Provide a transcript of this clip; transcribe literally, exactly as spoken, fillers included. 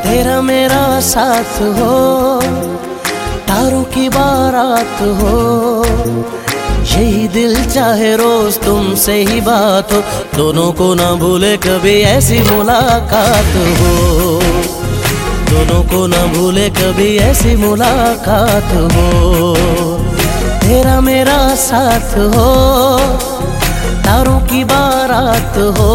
तेरा मेरा साथ हो, तारों की बारात हो, यही दिल चाहे रोज तुमसे ही बात हो, दोनों को ना भूले कभी ऐसी मुलाकात हो, दोनों को ना भूले कभी ऐसी मुलाकात हो। तेरा मेरा साथ हो, तारों की बारात हो,